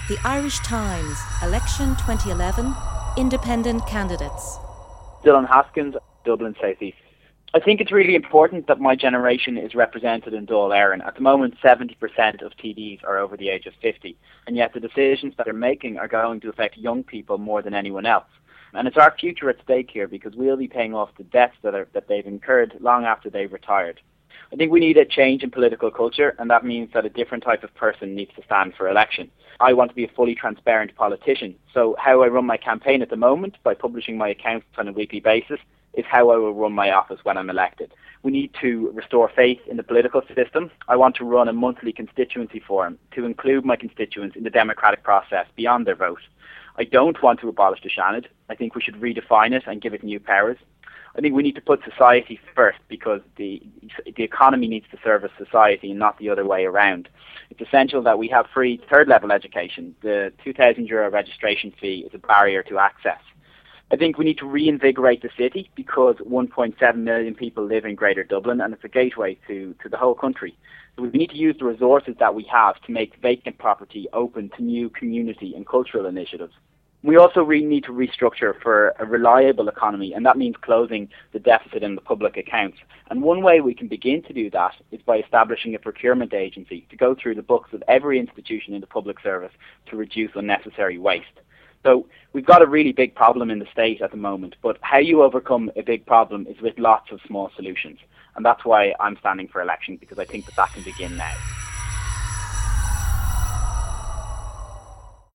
The Irish Times, Election 2011, Independent Candidates. Dylan Haskins, Dublin South East. I think it's really important that my generation is represented in Dáil Éireann. At the moment, 70% of TDs are over the age of 50, and yet the decisions that they're making are going to affect young people more than anyone else. And it's our future at stake here, because we'll be paying off the debts that they've incurred long after they've retired. I think we need a change in political culture, and that means that a different type of person needs to stand for election. I want to be a fully transparent politician, so how I run my campaign at the moment, by publishing my accounts on a weekly basis, is how I will run my office when I'm elected. We need to restore faith in the political system. I want to run a monthly constituency forum to include my constituents in the democratic process beyond their vote. I don't want to abolish the Seanad. I think we should redefine it and give it new powers. I think we need to put society first, because the economy needs to service society and not the other way around. It's essential that we have free third-level education. The €2,000 registration fee is a barrier to access. I think we need to reinvigorate the city, because 1.7 million people live in Greater Dublin, and it's a gateway to the whole country. So we need to use the resources that we have to make vacant property open to new community and cultural initiatives. We also really need to restructure for a reliable economy, and that means closing the deficit in the public accounts. And one way we can begin to do that is by establishing a procurement agency to go through the books of every institution in the public service to reduce unnecessary waste. So we've got a really big problem in the state at the moment, but how you overcome a big problem is with lots of small solutions. And that's why I'm standing for election, because I think that can begin now.